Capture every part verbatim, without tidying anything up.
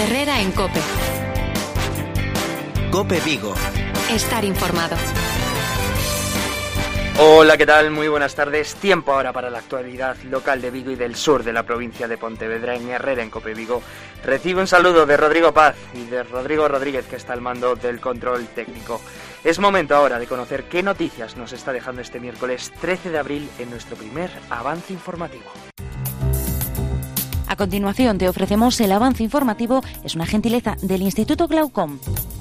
Herrera en COPE. COPE Vigo. Estar informado. Hola, ¿qué tal? Muy buenas tardes. Tiempo ahora para la actualidad local de Vigo y del sur de la provincia de Pontevedra en Herrera en COPE Vigo. Recibe un saludo de Rodrigo Paz y de Rodrigo Rodríguez, que está al mando del control técnico. Es momento ahora de conocer qué noticias nos está dejando este miércoles trece de abril en nuestro primer avance informativo. A continuación te ofrecemos el avance informativo, es una gentileza del Instituto Glaucom.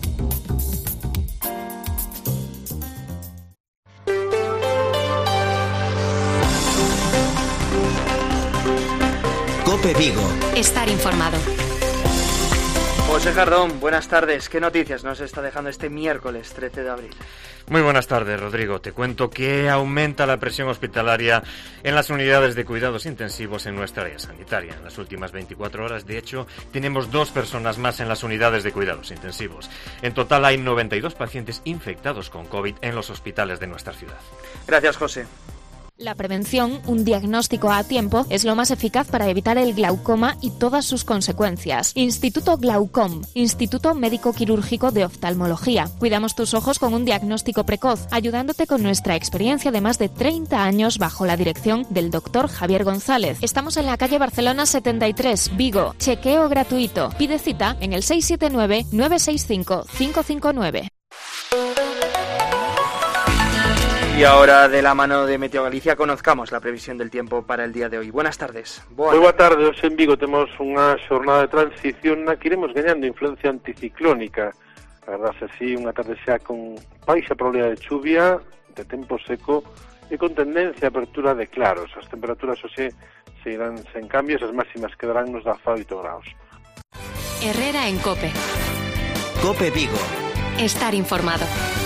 COPE Vigo. Estar informado. José Jardón, buenas tardes. ¿Qué noticias nos está dejando este miércoles trece de abril? Muy buenas tardes, Rodrigo. Te cuento que aumenta la presión hospitalaria en las unidades de cuidados intensivos en nuestra área sanitaria. En las últimas veinticuatro horas, de hecho, tenemos dos personas más en las unidades de cuidados intensivos. En total hay noventa y dos pacientes infectados con COVID en los hospitales de nuestra ciudad. Gracias, José. La prevención, un diagnóstico a tiempo, es lo más eficaz para evitar el glaucoma y todas sus consecuencias. Instituto Glaucom, Instituto Médico Quirúrgico de Oftalmología. Cuidamos tus ojos con un diagnóstico precoz, ayudándote con nuestra experiencia de más de treinta años bajo la dirección del doctor Javier González. Estamos en la calle Barcelona setenta y tres, Vigo. Chequeo gratuito. Pide cita en el seis siete nueve, nueve seis cinco, cinco cinco nueve. Y ahora, de la mano de Meteo Galicia, conozcamos la previsión del tiempo para el día de hoy. Buenas tardes. Boa Moi boa tarde. Hoxe en Vigo temos unha xornada de transición na que iremos gañando influencia anticiclónica. A verdade, así, unha tarde xa con baixa probabilidade de chuvia, de tempo seco e con tendencia a apertura de claros. As temperaturas hoxe seguirán sen cambios, as máximas quedarán nos dezaoito graus. Herrera en COPE. COPE Vigo. Estar informado.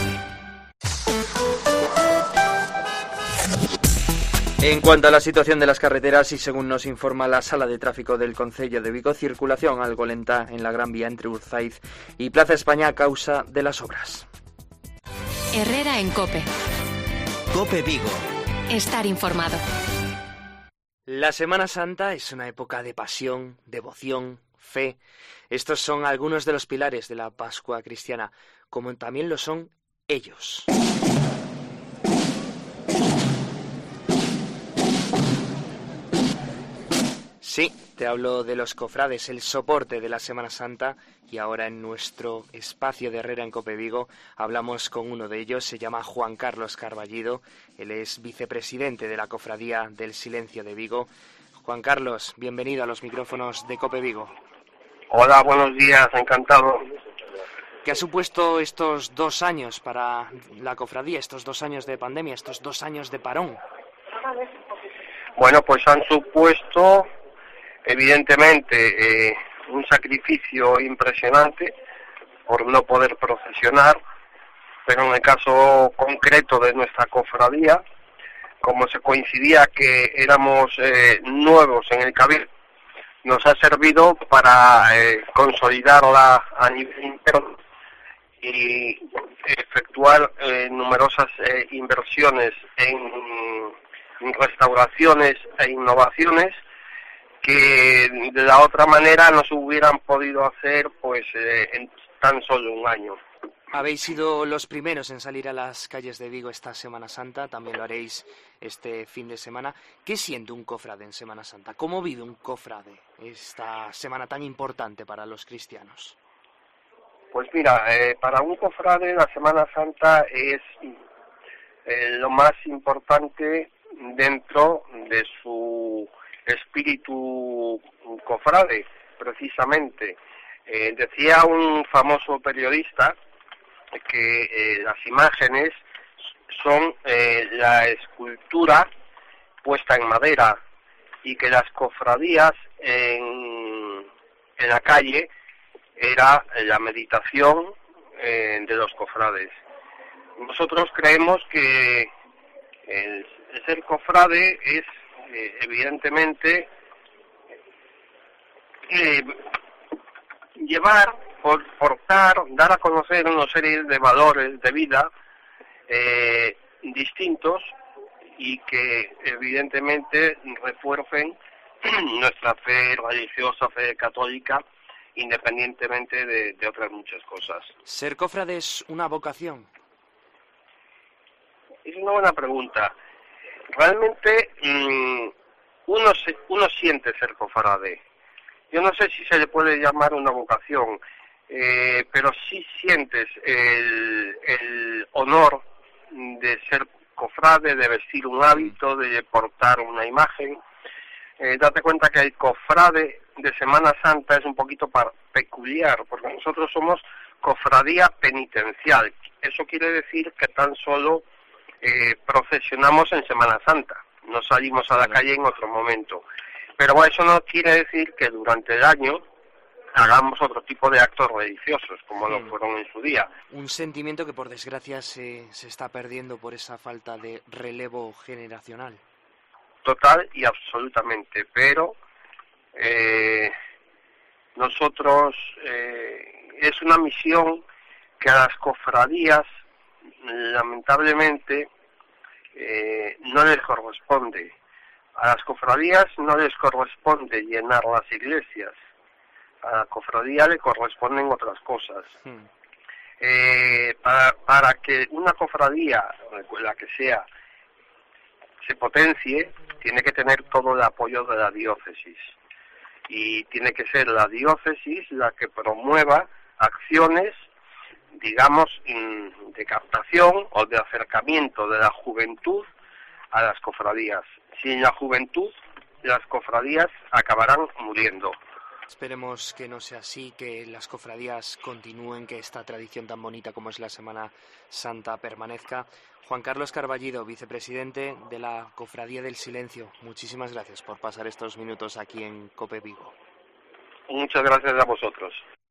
En cuanto a la situación de las carreteras, y según nos informa la Sala de Tráfico del Concello de Vigo, circulación algo lenta en la Gran Vía entre Urzaiz y Plaza España a causa de las obras. Herrera en COPE. COPE Vigo. Estar informado. La Semana Santa es una época de pasión, devoción, fe. Estos son algunos de los pilares de la Pascua cristiana, como también lo son ellos. Sí, te hablo de los cofrades, el soporte de la Semana Santa, y ahora en nuestro espacio de Herrera en COPE Vigo hablamos con uno de ellos. Se llama Juan Carlos Carballido, él es vicepresidente de la Cofradía del Silencio de Vigo. Juan Carlos, bienvenido a los micrófonos de COPE Vigo. Hola, buenos días, encantado. ¿Qué ha supuesto estos dos años para la cofradía, estos dos años de pandemia, estos dos años de parón? Bueno, pues han supuesto evidentemente eh, un sacrificio impresionante por no poder procesionar, pero en el caso concreto de nuestra cofradía, como se coincidía que éramos eh, nuevos en el cabildo, nos ha servido para eh, consolidarla a nivel interno y efectuar eh, numerosas eh, inversiones en, en restauraciones e innovaciones que de la otra manera no se hubieran podido hacer pues eh, en tan solo un año. Habéis sido los primeros en salir a las calles de Vigo esta Semana Santa, también lo haréis este fin de semana. ¿Qué siente un cofrade en Semana Santa? ¿Cómo vive un cofrade esta semana tan importante para los cristianos? Pues mira, eh, para un cofrade la Semana Santa es eh, lo más importante dentro de su espíritu cofrade, precisamente. Eh, decía un famoso periodista que eh, las imágenes son eh, la escultura puesta en madera y que las cofradías en, en la calle era la meditación eh, de los cofrades. Nosotros creemos que el, el ser cofrade es eh, evidentemente eh, llevar, por, portar, dar a conocer una serie de valores de vida eh, distintos y que evidentemente refuercen nuestra fe religiosa, fe católica, independientemente de, de otras muchas cosas. ¿Ser cofrade es una vocación? Es una buena pregunta. Realmente mmm, uno, se, uno siente ser cofrade. Yo no sé si se le puede llamar una vocación, eh, pero sí sientes el, el honor de ser cofrade, de vestir un hábito, de portar una imagen. Eh, date cuenta que el cofrade de Semana Santa es un poquito par- peculiar, porque nosotros somos cofradía penitencial. Eso quiere decir que tan solo eh, procesionamos en Semana Santa, no salimos a la calle en otro momento. Pero bueno, eso no quiere decir que durante el año hagamos otro tipo de actos religiosos, como lo fueron en su día. Un sentimiento que por desgracia se, se está perdiendo por esa falta de relevo generacional. Total y absolutamente, pero eh, nosotros eh, es una misión que a las cofradías lamentablemente eh, no les corresponde. A las cofradías no les corresponde llenar las iglesias, a la cofradía le corresponden otras cosas. Hmm. Eh, para, para que una cofradía, la que sea, se potencie, tiene que tener todo el apoyo de la diócesis. Y tiene que ser la diócesis la que promueva acciones, digamos, de captación o de acercamiento de la juventud a las cofradías. Sin la juventud, las cofradías acabarán muriendo. Esperemos que no sea así, que las cofradías continúen, que esta tradición tan bonita como es la Semana Santa permanezca. Juan Carlos Carballido, vicepresidente de la Cofradía del Silencio, muchísimas gracias por pasar estos minutos aquí en COPE Vigo. Muchas gracias a vosotros.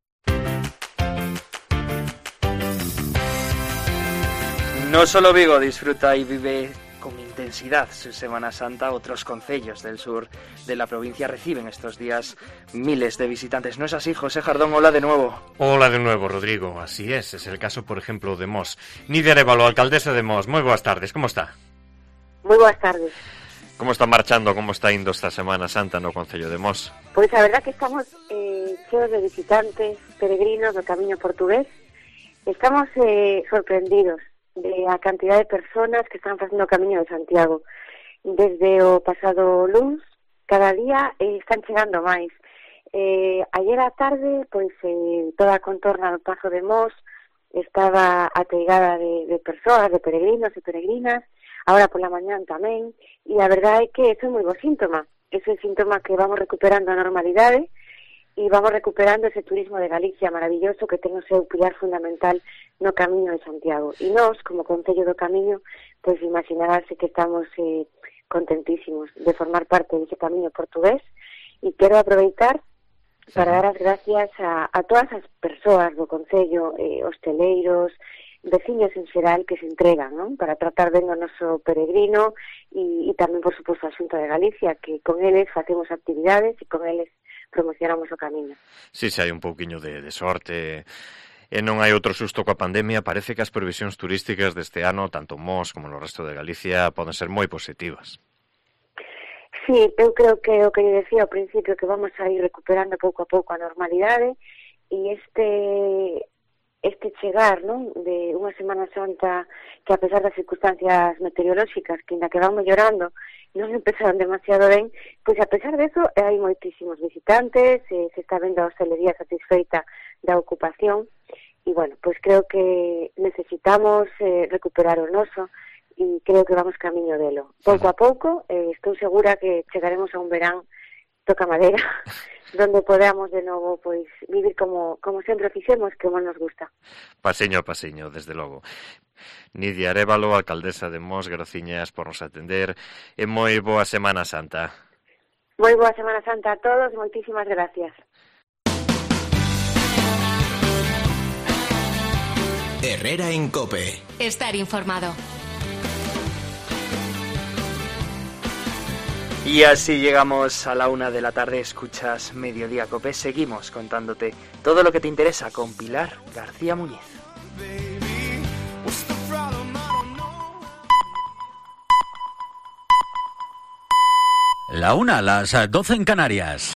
No solo Vigo disfruta y vive con intensidad su Semana Santa, otros concellos del sur de la provincia reciben estos días miles de visitantes. ¿No es así, José Jardón? Hola de nuevo. Hola de nuevo, Rodrigo. Así es, es el caso, por ejemplo, de Mos. Nidia Arévalo, alcaldesa de Mos. Moi boas tardes, como está? Moi boas tardes. Como está marchando, como está indo esta Semana Santa no concello de Mos? Pois a verdad que estamos eh, cheos de visitantes, peregrinos do camiño portugués. Estamos eh, sorprendidos de a cantidad de personas que están facendo o camiño de Santiago. Desde o pasado luns, cada día eh, están chegando máis. Eh, ayer á tarde, pois eh, toda a contorna do Pazo de Mos estaba ateigada de, de persoas, de peregrinos e peregrinas, agora pola mañán tamén, e a verdade é que eso é moi bo síntoma. Ese é o síntoma que vamos recuperando a normalidade e vamos recuperando ese turismo de Galicia maravilloso que ten o seu pilar fundamental no Camiño de Santiago. E nós, como Concello do Camiño, pois imaginarase que estamos eh, contentísimos de formar parte dese camiño portugués, e quero aproveitar para dar as gracias a, a todas as persoas do Concello, eh, hosteleiros, veciños en xeral que se entregan, non? Para tratar ben o noso peregrino e, e tamén, por suposto, a Xunta de Galicia, que con eles facemos actividades e con eles promocionamos o camiño. Si, sí, se hai un pouquiño de, de sorte e non hai outro susto coa pandemia, parece que as previsións turísticas deste ano, tanto Mos como no resto de Galicia, poden ser moi positivas. Sí, eu creo que o que lle decía ao principio, que vamos a ir recuperando pouco a pouco a normalidade, e este este chegar, non, de unha Semana Santa que, a pesar das circunstancias meteorolóxicas, que ainda que van mellorando, non empezaron demasiado ben, pois a pesar de eso hai moitísimos visitantes, eh, se está vendo a hostelería satisfeita da ocupación, e bueno, pois creo que necesitamos eh, recuperar o noso, e creo que vamos camiño delo. Pouco a pouco, eh, estou segura que chegaremos a un verán toca madera, donde podamos de novo pois vivir como como sempre fixemos, que como nos gusta. Pasiño a pasiño, desde logo. Nidia Arévalo, alcaldesa de Mos, graciñas por nos atender, e moi boa Semana Santa. Moi boa Semana Santa a todos, moitísimas gracias. Herrera en COPE. Estar informado. Y así llegamos a la una de la tarde, escuchas Mediodía COPE, seguimos contándote todo lo que te interesa con Pilar García Muñiz. La una, las doce en Canarias.